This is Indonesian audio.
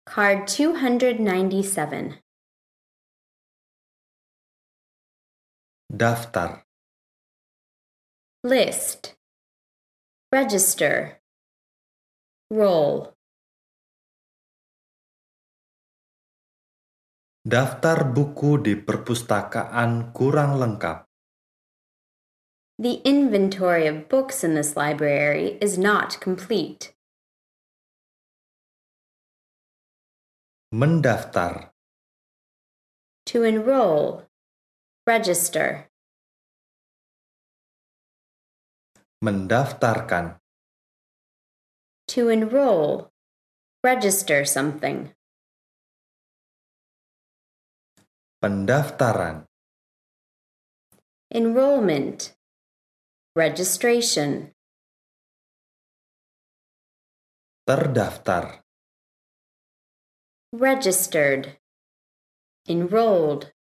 Card 297. Daftar. List. Register. Roll. Daftar buku di perpustakaan kurang lengkap. The inventory of books in this library is not complete. Mendaftar. To enroll. Register. Mendaftarkan. To enroll. Register something. Pendaftaran. Enrollment. Registration. Terdaftar. Registered. Enrolled.